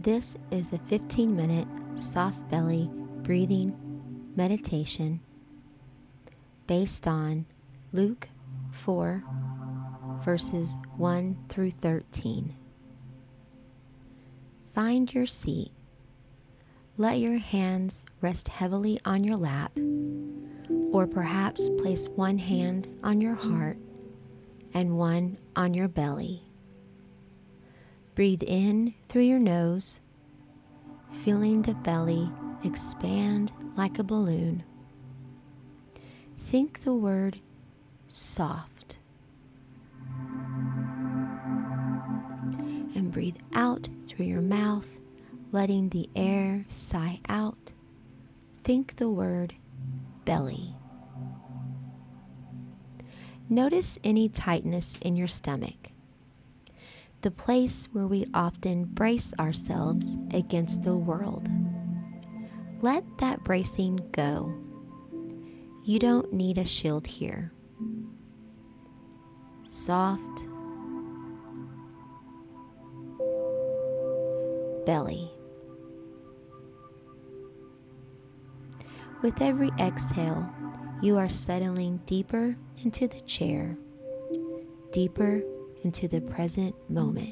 This is a 15-minute soft belly breathing meditation based on Luke 4, verses 1 through 13. Find your seat. Let your hands rest heavily on your lap, or perhaps place one hand on your heart and one on your belly. Breathe in through your nose, feeling the belly expand like a balloon. Think the word soft. And breathe out through your mouth, letting the air sigh out. Think the word belly. Notice any tightness in your stomach, the place where we often brace ourselves against the world. Let that bracing go. You don't need a shield here. Soft belly. With every exhale, you are settling deeper into the chair, deeper into the present moment.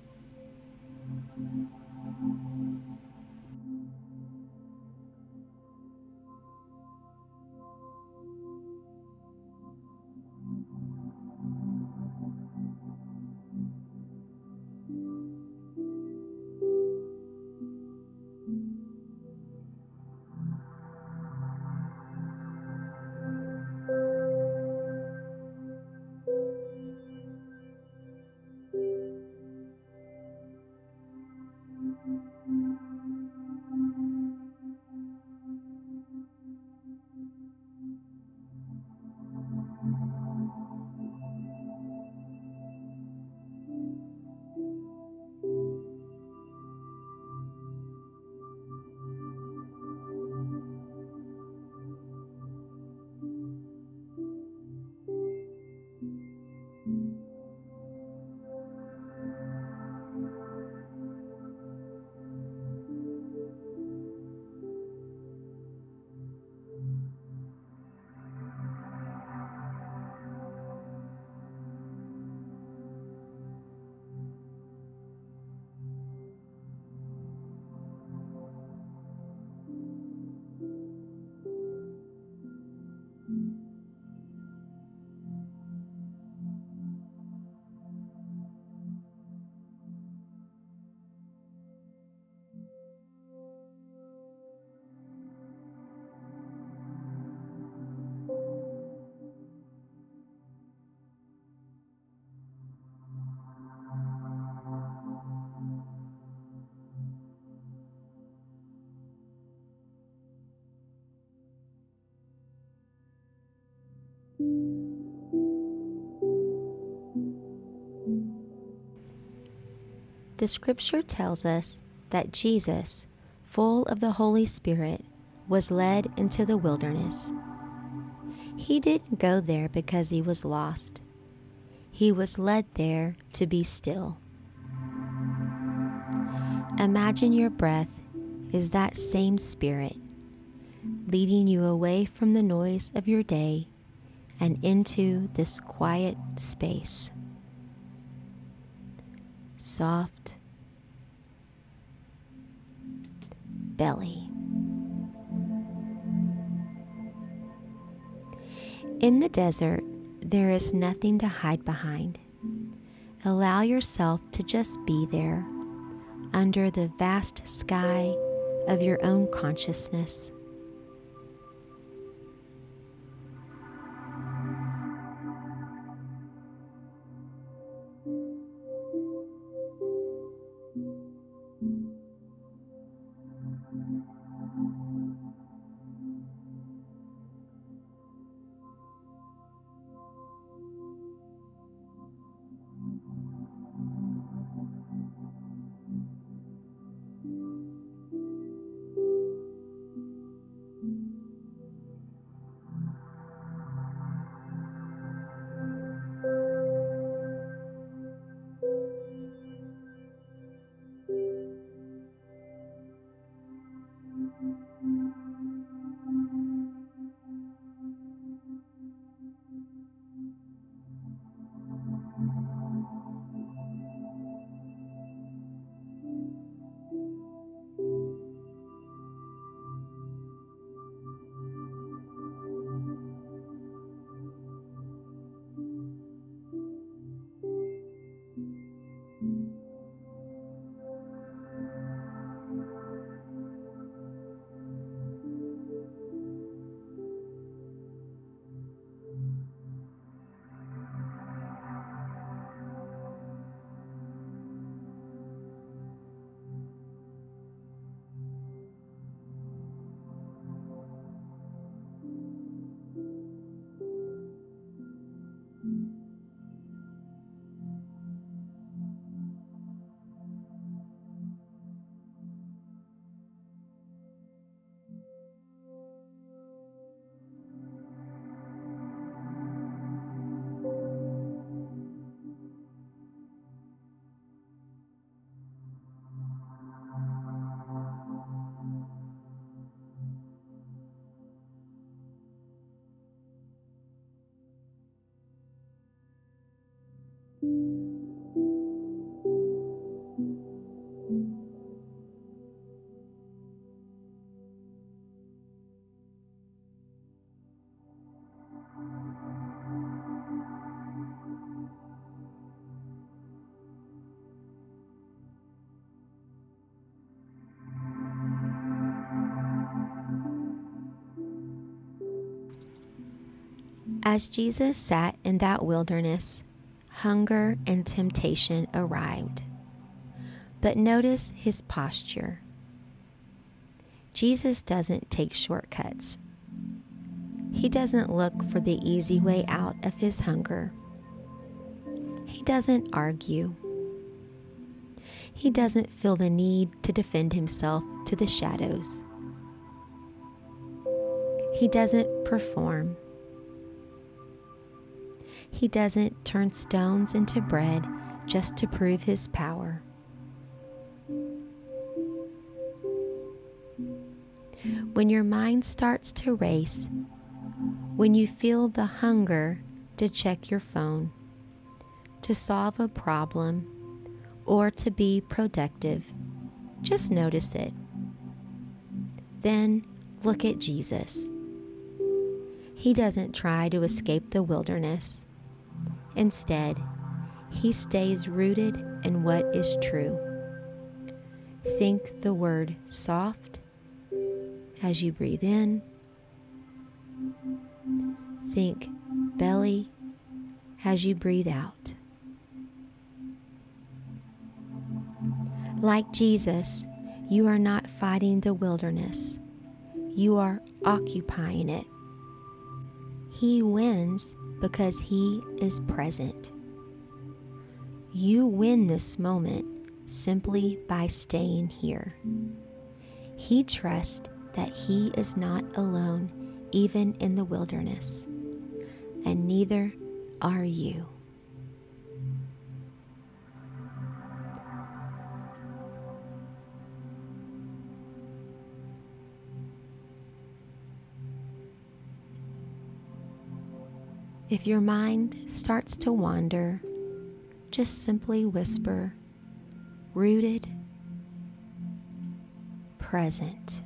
The scripture tells us that Jesus, full of the Holy Spirit, was led into the wilderness. He didn't go there because he was lost. He was led there to be still. Imagine your breath is that same Spirit, leading you away from the noise of your day and into this quiet space. Soft belly. In the desert, there is nothing to hide behind. Allow yourself to just be there, under the vast sky of your own consciousness. As Jesus sat in that wilderness, hunger and temptation arrived. But notice his posture. Jesus doesn't take shortcuts. He doesn't look for the easy way out of his hunger. He doesn't argue. He doesn't feel the need to defend himself to the shadows. He doesn't perform. He doesn't turn stones into bread just to prove his power. When your mind starts to race, when you feel the hunger to check your phone, to solve a problem, or to be productive, just notice it. Then look at Jesus. He doesn't try to escape the wilderness. Instead, he stays rooted in what is true. Think the word soft as you breathe in. Think belly as you breathe out. Like Jesus, you are not fighting the wilderness. You are occupying it. He wins because he is present. You win this moment simply by staying here. He trusts that he is not alone even in the wilderness, and neither are you. If your mind starts to wander, just simply whisper, rooted, present.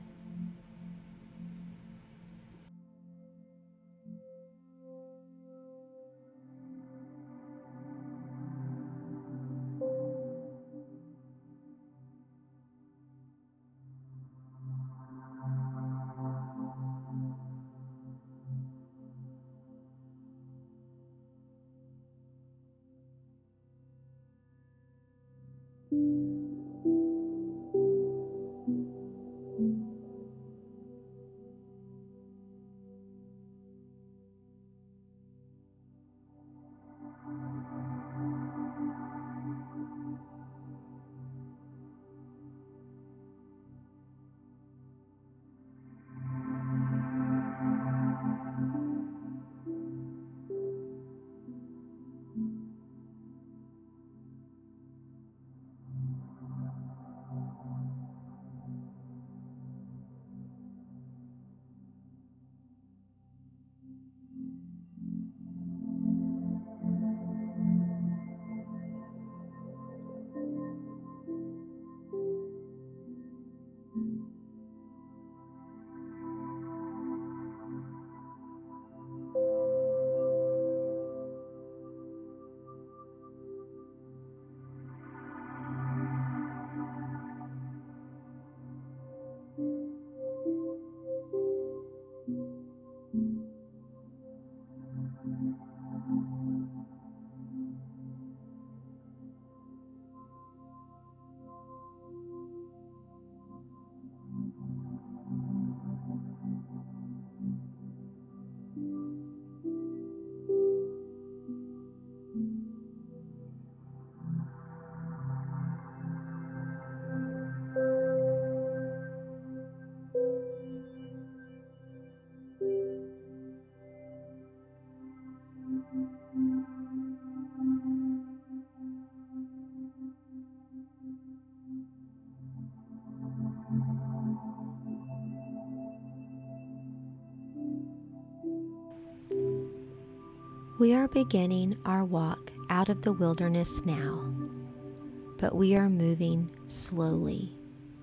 We are beginning our walk out of the wilderness now, but we are moving slowly.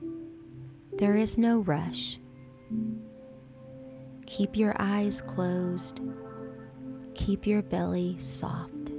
There is no rush. Keep your eyes closed. Keep your belly soft.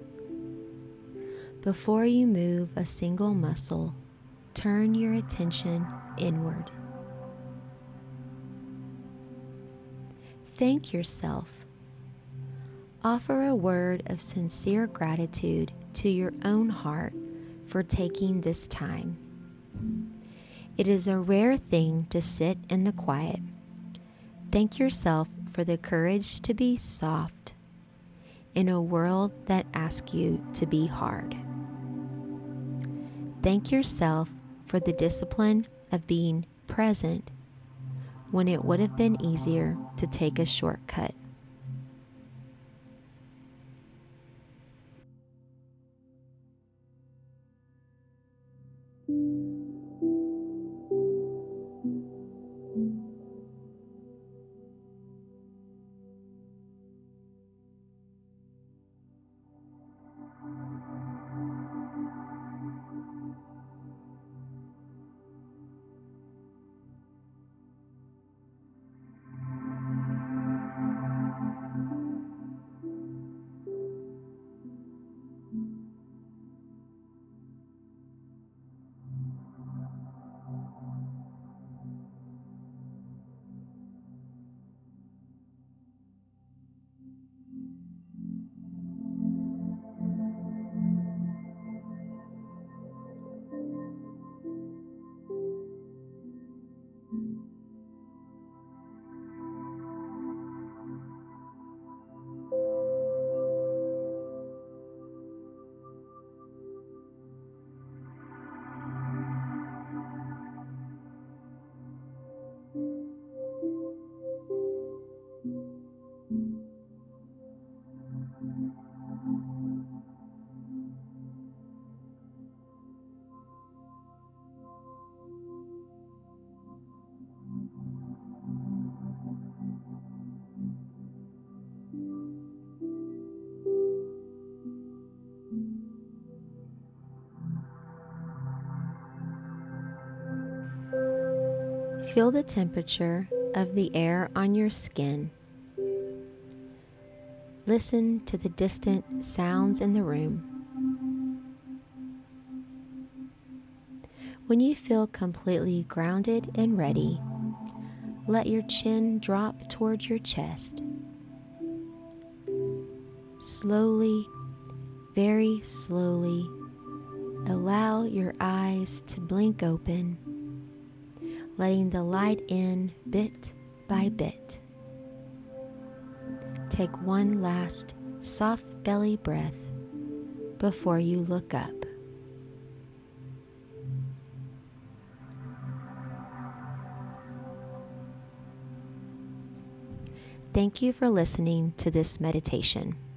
Before you move a single muscle, turn your attention inward. Thank yourself. Offer a word of sincere gratitude to your own heart for taking this time. It is a rare thing to sit in the quiet. Thank yourself for the courage to be soft in a world that asks you to be hard. Thank yourself for the discipline of being present when it would have been easier to take a shortcut. Feel the temperature of the air on your skin. Listen to the distant sounds in the room. When you feel completely grounded and ready, let your chin drop towards your chest. Slowly, very slowly, allow your eyes to blink open, letting the light in bit by bit. Take one last soft belly breath before you look up. Thank you for listening to this meditation.